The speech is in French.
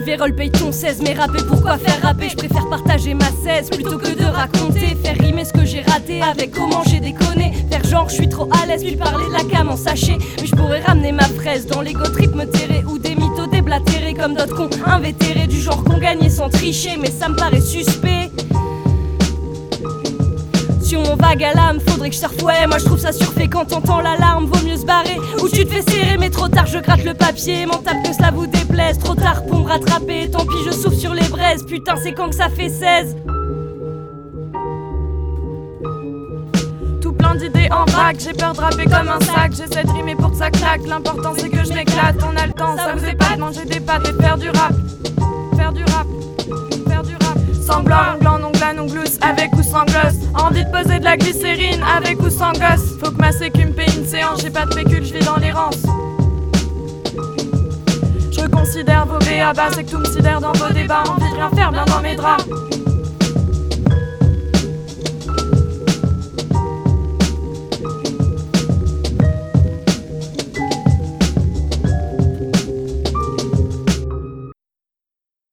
vais roleplay ton 16. Mais rapper, pourquoi faire rapper? Je préfère partager ma 16 plutôt que de raconter. Faire rimer ce que j'ai raté avec comment j'ai déconné. Faire genre je suis trop à l'aise, puis parler de la cam en sachet. Mais je pourrais ramener ma fraise dans l'ego trip me terrer. Ou des mythos déblatérés comme d'autres cons invétérés. Du genre qu'on gagnait sans tricher, mais ça me paraît suspect. Sur mon vague à l'âme, faudrait que je surfe, ouais. Moi je trouve ça surfait quand t'entends l'alarme, vaut mieux se barrer. Ou tu te fais serrer, mais trop tard je gratte le papier. M'en tape que cela vous déplaise, trop tard pour me rattraper. Tant pis je souffle sur les braises, putain c'est quand que ça fait 16. Tout plein d'idées en vrac, j'ai peur de rapper comme un sac. J'essaie de rimer pour que ça claque, l'important c'est que je m'éclate. On a le temps, ça vous épate, manger des pâtes et faire du rap. Faire du rap, faire du rap. Sanglant, onglant, onglan, onglous, avec ou sans gloss. Envie de poser de la glycérine, avec ou sans gosse. Faut que ma sécu me paye une séance, j'ai pas de pécule, je vis dans l'errance. Je reconsidère vos BA bas, c'est que tout me sidère dans vos débats. Envie de rien faire bien dans mes draps.